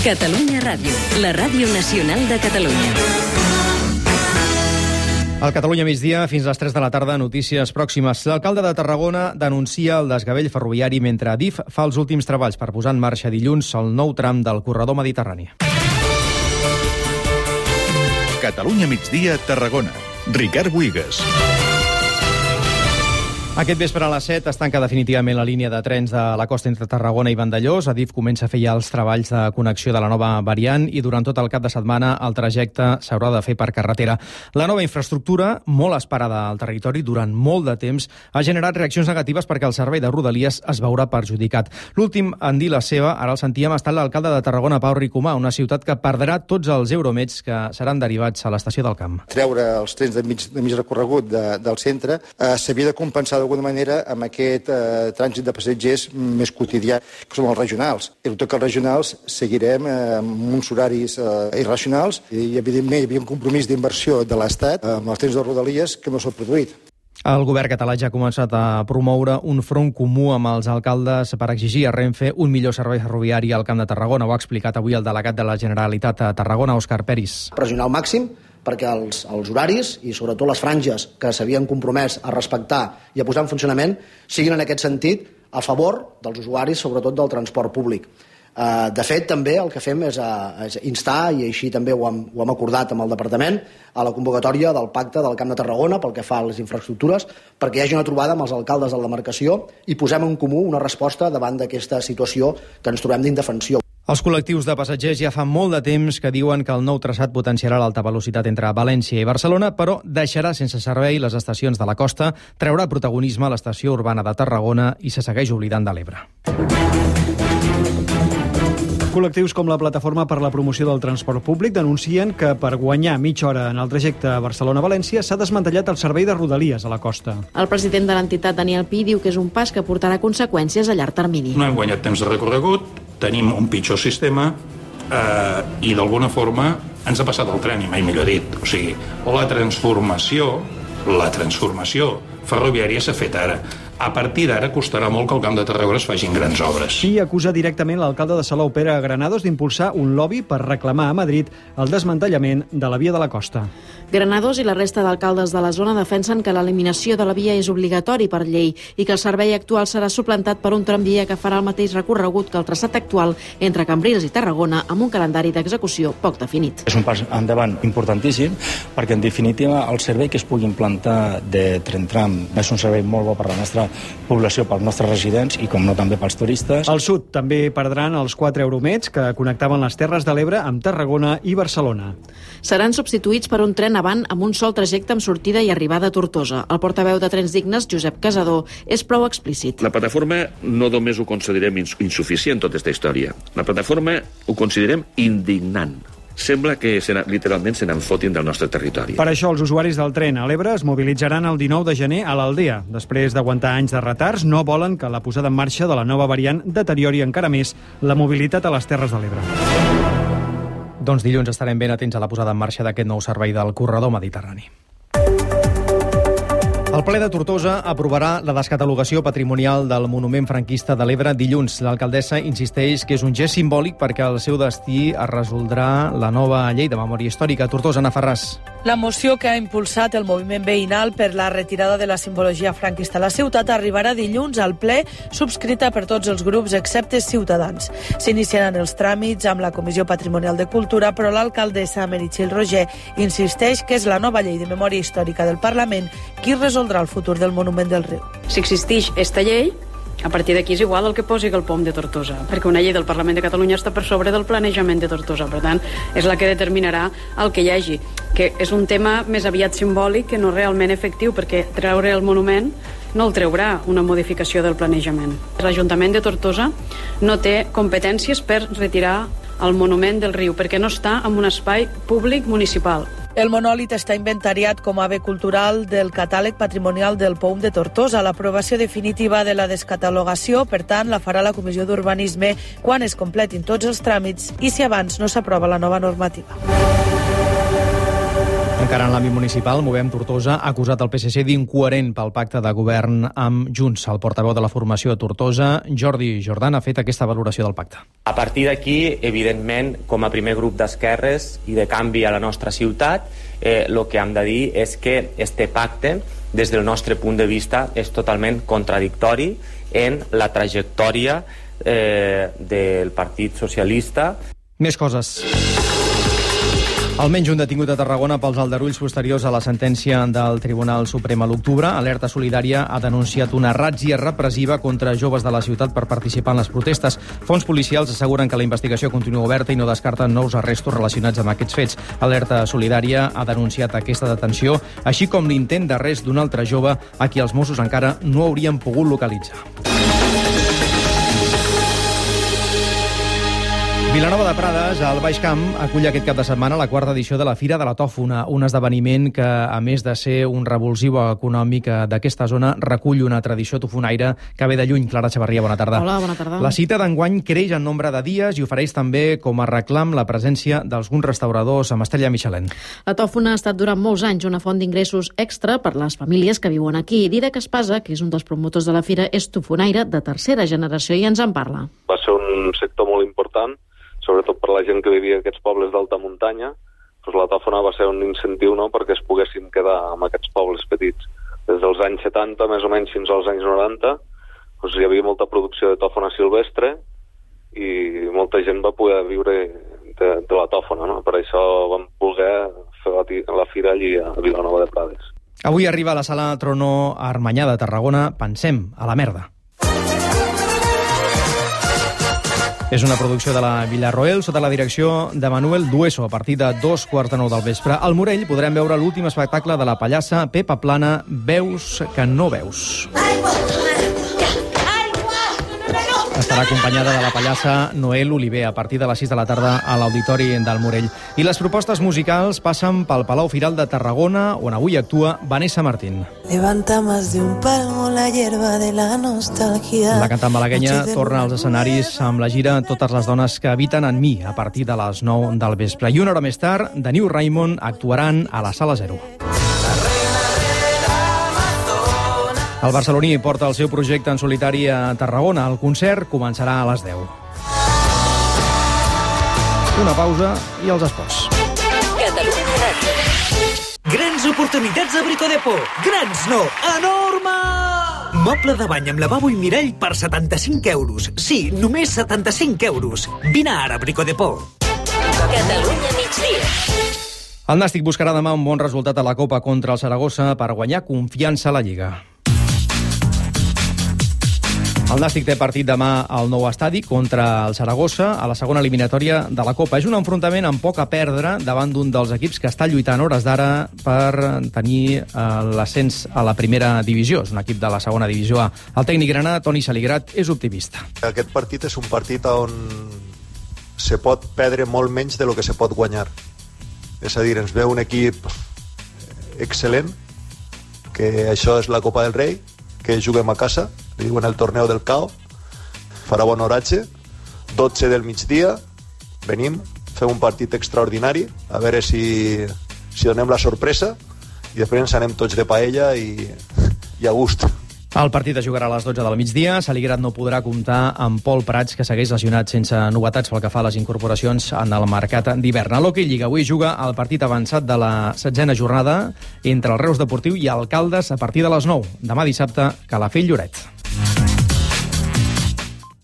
Catalunya Ràdio, la ràdio nacional de Catalunya. Al Catalunya migdia, fins a les 3 de la tarda, notícies pròximes. L'alcalde de Tarragona denuncia el desgavell ferroviari mentre Adif fa els últims treballs per posar en marxa dilluns el nou tram del corredor mediterrani. Catalunya migdia, Tarragona. Ricard Buigas. Aquest vespre a les 7 es tanca definitivament la línia de trens de la costa entre Tarragona i Vandellòs. Adif comença a fer ja els treballs de connexió de la nova variant i durant tot el cap de setmana el trajecte s'haurà de fer per carretera. La nova infraestructura, molt esperada al territori durant molt de temps, ha generat reaccions negatives perquè el servei de Rodalies es veurà perjudicat. L'últim en dir la seva, ara el sentíem, ha estat l'alcalde de Tarragona, Pau Ricomà, una ciutat que perdrà tots els euromets que seran derivats a l'estació del Camp. Treure els trens de mig recorregut del centre s'havia de compensar d'alguna manera amb aquest trànsit de passatgers més quotidià, que són els regionals. I tot que els regionals seguirem amb uns horaris irracionals i, evidentment, hi havia un compromís d'inversió de l'Estat amb els trens de Rodalies que no s'ha produït. El govern català ja ha començat a promoure un front comú amb els alcaldes per exigir a Renfe un millor servei ferroviari al Camp de Tarragona. Ho ha explicat avui el delegat de la Generalitat a Tarragona, Òscar Peris. Pressionar al màxim perquè els horaris i sobretot les franges que s'havien compromès a respectar i a posar en funcionament siguin en aquest sentit a favor dels usuaris, sobretot del transport públic. De fet, també el que fem és instar, i així també ho hem acordat amb el Departament, a la convocatòria del Pacte del Camp de Tarragona pel que fa a les infraestructures, perquè hi hagi una trobada amb els alcaldes de la demarcació i posem en comú una resposta davant d'aquesta situació que ens trobem d'indefensió. Els col·lectius de passatgers ja fa molt de temps que diuen que el nou traçat potenciarà l'alta velocitat entre València i Barcelona, però deixarà sense servei les estacions de la costa, treurà protagonisme a l'estació urbana de Tarragona i se segueix oblidant de l'Ebre. Col·lectius com la Plataforma per la Promoció del Transport Públic denuncien que per guanyar mitja hora en el trajecte Barcelona-València s'ha desmantellat el servei de Rodalies a la costa. El president de l'entitat, Daniel Pi, diu que és un pas que portarà conseqüències a llarg termini. No hem guanyat temps de recorregut, tenim un pitjor sistema i d'alguna forma ens ha passat el tren, i mai millor dit. O sigui, la transformació ferroviària s'ha fet ara. A partir d'ara costarà molt que al Camp de Tarragona es facin grans obres. I acusa directament l'alcalde de Salou, Pere Granados, d'impulsar un lobby per reclamar a Madrid el desmantellament de la via de la costa. Granados i la resta d'alcaldes de la zona defensen que l'eliminació de la via és obligatori per llei i que el servei actual serà suplantat per un tramvia que farà el mateix recorregut que el traçat actual entre Cambrils i Tarragona amb un calendari d'execució poc definit. És un pas endavant importantíssim perquè, en definitiva, el servei que es pugui implantar de tren-tram és un servei molt bo per la nostra població, pels nostres residents i, com no, també pels turistes. Al sud també perdran els 4 euromets que connectaven les Terres de l'Ebre amb Tarragona i Barcelona. Seran substituïts per un tren avant amb un sol trajecte amb sortida i arribada a Tortosa. El portaveu de Trens Dignes, Josep Casador, és prou explícit. La plataforma no només ho considerem insuficient, tota aquesta història. La plataforma ho considerem indignant. Sembla que literalment se n'enfotin del nostre territori. Per això els usuaris del tren a l'Ebre es mobilitzaran el 19 de gener a l'Aldea. Després d'aguantar anys de retards, no volen que la posada en marxa de la nova variant deteriori encara més la mobilitat a les Terres de l'Ebre. Doncs dilluns estarem ben atents a la posada en marxa d'aquest nou servei del corredor mediterrani. El ple de Tortosa aprovarà la descatalogació patrimonial del monument franquista de l'Ebre dilluns. L'alcaldessa insisteix que és un gest simbòlic perquè el seu destí es resoldrà la nova llei de memòria històrica. Tortosa, Ana Ferràs. La moció que ha impulsat el moviment veïnal per la retirada de la simbologia franquista a la ciutat arribarà dilluns al ple, subscrita per tots els grups excepte Ciutadans. S'iniciaran els tràmits amb la Comissió Patrimonial de Cultura, però l'alcaldessa Meritxell Roger insisteix que és la nova llei de memòria històrica del Parlament qui resoldrà el futur del monument del riu. Si existeix esta llei, a partir d'aquí és igual el que posi el POM de Tortosa, perquè una llei del Parlament de Catalunya està per sobre del planejament de Tortosa. Per tant, és la que determinarà el que hi hagi, que és un tema més aviat simbòlic que no realment efectiu, perquè treure el monument no el treurà una modificació del planejament. L'Ajuntament de Tortosa no té competències per retirar el monument del riu, perquè no està en un espai públic municipal. El monòlit està inventariat com a bé cultural del catàleg patrimonial del POUM de Tortosa. L'aprovació definitiva de la descatalogació, per tant, la farà la Comissió d'Urbanisme quan es completin tots els tràmits i si abans no s'aprova la nova normativa. Encara en l'àmbit municipal, Movem Tortosa ha acusat el PSC d'incoherent pel pacte de govern amb Junts. El portaveu de la formació a Tortosa, Jordi Jordan, ha fet aquesta valoració del pacte. A partir d'aquí, evidentment, com a primer grup d'esquerres i de canvi a la nostra ciutat, el que hem de dir és que este pacte, des del nostre punt de vista, és totalment contradictori en la trajectòria del Partit Socialista. Més coses. Almenys un detingut a Tarragona pels aldarulls posteriors a la sentència del Tribunal Suprem a l'octubre. Alerta Solidària ha denunciat una ràtzia repressiva contra joves de la ciutat per participar en les protestes. Fons policials asseguren que la investigació continua oberta i no descarten nous arrestos relacionats amb aquests fets. Alerta Solidària ha denunciat aquesta detenció, així com l'intent d'arrest d'un altre jove a qui els Mossos encara no haurien pogut localitzar. Vilanova de Prades, al Baix Camp, acull aquest cap de setmana la quarta edició de la Fira de la Tòfona, un esdeveniment que, a més de ser un revulsiu econòmic d'aquesta zona, recull una tradició tofonaire que ve de lluny. Clara Xavarria, bona tarda. Hola, bona tarda. La cita d'enguany creix en nombre de dies i ofereix també com a reclam la presència d'alguns restauradors amb estrella Michelin. La Tòfona ha estat durant molts anys una font d'ingressos extra per les famílies que viuen aquí. Didac Espasa, que és un dels promotors de la fira, és tofonaire de tercera generació i ens en parla. Va ser un sector molt important, sobretot per la gent que vivia en aquests pobles d'alta muntanya. Doncs la tòfona va ser un incentiu, no?, perquè es poguessin quedar amb aquests pobles petits. Des dels anys 70, més o menys, fins als anys 90, doncs hi havia molta producció de tòfona silvestre i molta gent va poder viure de la tòfona, no? Per això vam voler fer la fira allí a Vilanova de Prades. Avui arriba a la sala Tronó Armanyà de Tarragona Pensem a la merda. És una producció de la Villarroel sota la direcció de Manuel Dueso a partir de 2:15 del vespre. Al Morell podrem veure l'últim espectacle de la pallassa Pepa Plana, Veus que no veus. Estarà acompanyada de la pallassa Noel Oliver a partir de les 6 de la tarda a l'Auditori del Morell. I les propostes musicals passen pel Palau Firal de Tarragona, on avui actua Vanessa Martín. Levanta más de un palmo la hierba de la nostalgia. La cantant malaguenya torna als escenaris amb la gira Totes les dones que habiten en mi a partir de les 9 del vespre. I una hora més tard, The New Raymond actuaran a la Sala Zero. El barceloní porta el seu projecte en solitari a Tarragona. El concert començarà a les 10. Una pausa i els esports. Catalunya Ràdio. Grans oportunitats a Brico Dépôt. Grans no, enorme! Moble de bany amb lavabo i mirall per 75 euros. Sí, només 75 euros. Vine ara a Brico Dépôt. Catalunya migdia. El Nàstic buscarà demà un bon resultat a la Copa contra el Saragossa per guanyar confiança a la Lliga. El Nàstic té partit demà al nou estadi contra el Saragossa a la segona eliminatòria de la Copa. És un enfrontament amb poc a perdre davant d'un dels equips que està lluitant hores d'ara per tenir l'ascens a la primera divisió. És un equip de la segona divisió A. El tècnic granà, Toni Saligrat, és optimista. Aquest partit és un partit on se pot perdre molt menys de lo que se pot guanyar. És a dir, ens ve un equip excel·lent, que això és la Copa del Rei, que juguem a casa, li diuen el torneo del Cao, farà bon oratge, 12 del migdia, venim, fem un partit extraordinari, a veure si donem la sorpresa, i després ens anem tots de paella i a gust. El partit es jugarà a les 12 del migdia. Saligrat no podrà comptar amb Pol Prats, que segueix lesionat sense novetats pel que fa a les incorporacions en el mercat d'hivern. A l'Hockey Lliga avui juga el partit avançat de la 16a jornada entre el Reus Deportiu i el Caldes a partir de les 9. Demà dissabte, Calafell-Lloret.